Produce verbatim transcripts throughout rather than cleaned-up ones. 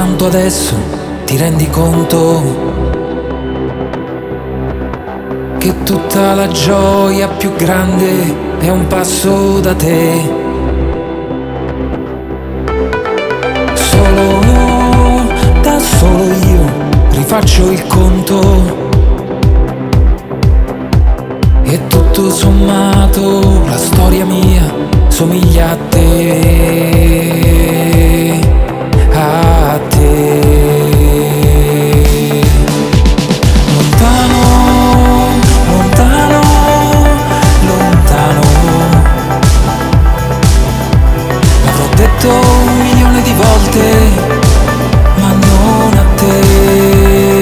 soltanto adesso ti rendi conto che tutta la gioia più grande è un passo da te. Solo, da solo io rifaccio il conto e tutto sommato la storia mia somiglia a te, a te. Lontano, lontano, lontano, l'avrò detto un milione di volte, ma non a te.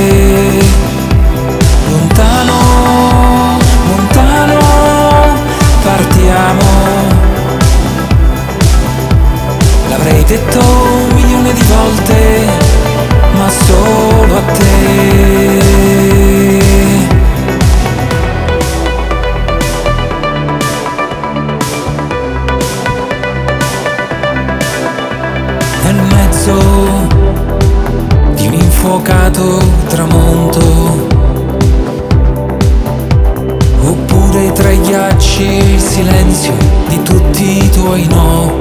Lontano, lontano, partiamo. L'avrei detto un milione di volte, ma solo a te. Nel mezzo di un infuocato tramonto, oppure tra i ghiacci il silenzio di tutti i tuoi no.